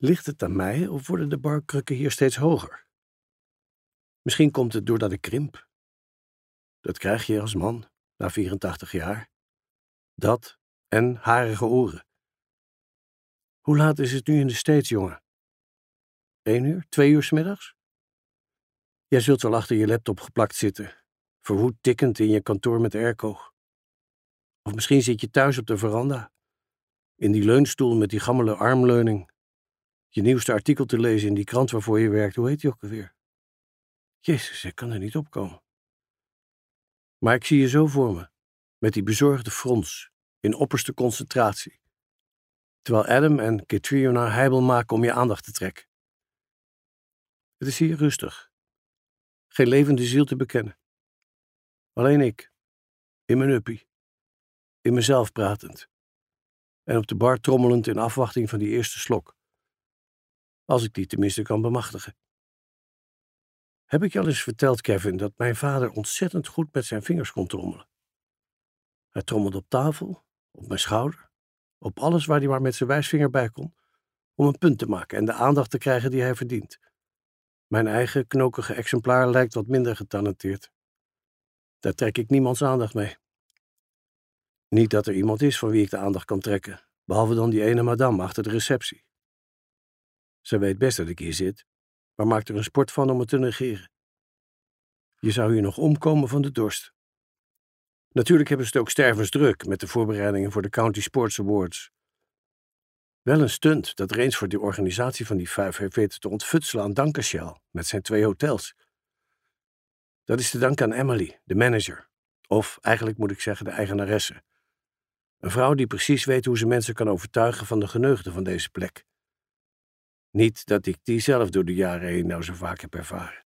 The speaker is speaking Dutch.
Ligt het aan mij of worden de barkrukken hier steeds hoger? Misschien komt het doordat ik krimp. Dat krijg je als man, na 84 jaar. Dat en harige oren. Hoe laat is het nu in de States, jongen? 1 uur, 2 uur 's middags? Jij zult wel achter je laptop geplakt zitten, verwoed tikkend in je kantoor met airco. Of misschien zit je thuis op de veranda, in die leunstoel met die gammele armleuning, je nieuwste artikel te lezen in die krant waarvoor je werkt. Hoe heet die ook alweer? Jezus, ik kan er niet opkomen. Maar ik zie je zo voor me, met die bezorgde frons, in opperste concentratie, terwijl Adam en Katrina heibel maken om je aandacht te trekken. Het is hier rustig. Geen levende ziel te bekennen. Alleen ik, in mijn uppie, in mezelf pratend en op de bar trommelend in afwachting van die eerste slok. Als ik die tenminste kan bemachtigen. Heb ik je al eens verteld, Kevin, dat mijn vader ontzettend goed met zijn vingers kon trommelen? Hij trommelde op tafel, op mijn schouder, op alles waar hij maar met zijn wijsvinger bij kon, om een punt te maken en de aandacht te krijgen die hij verdient. Mijn eigen knokige exemplaar lijkt wat minder getalenteerd. Daar trek ik niemands aandacht mee. Niet dat er iemand is van wie ik de aandacht kan trekken, behalve dan die ene madame achter de receptie. Ze weet best dat ik hier zit, maar maakt er een sport van om me te negeren. Je zou hier nog omkomen van de dorst. Natuurlijk hebben ze het ook stervensdruk met de voorbereidingen voor de County Sports Awards. Wel een stunt dat er eens voor de organisatie van die 5 heeft weten te ontfutselen aan Dankenshell met zijn 2 hotels. Dat is te danken aan Emily, de manager. Of eigenlijk moet ik zeggen de eigenaresse. Een vrouw die precies weet hoe ze mensen kan overtuigen van de geneugde van deze plek. Niet dat ik die zelf door de jaren heen nou zo vaak heb ervaren.